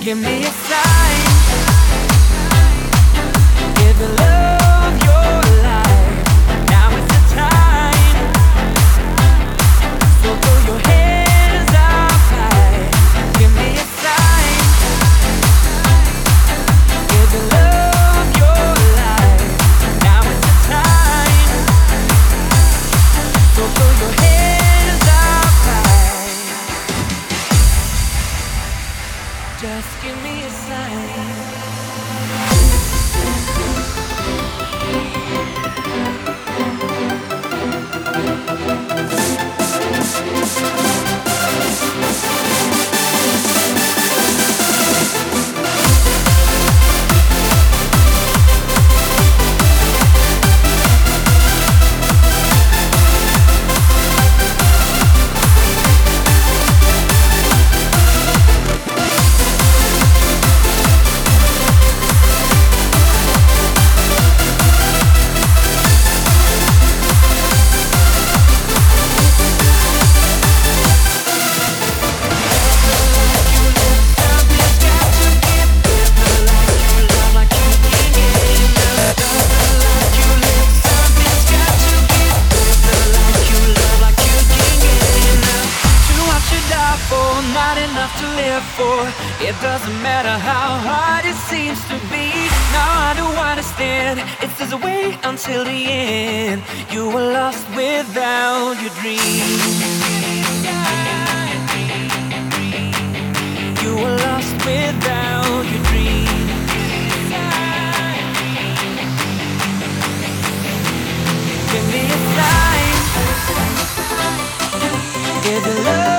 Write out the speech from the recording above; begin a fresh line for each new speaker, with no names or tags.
Give me a sign. Give the love your life. Now is the time. So throw your hands up high. Give me a sign. Give the love your life. Now is the time. So throw your hands up high. Just give me a sign. Not enough to live for. It doesn't matter how hard it seems to be. Now I do understand. It's just a way until the end. You were lost without your dream. You were lost without your dream. Give me a sign. Give the love.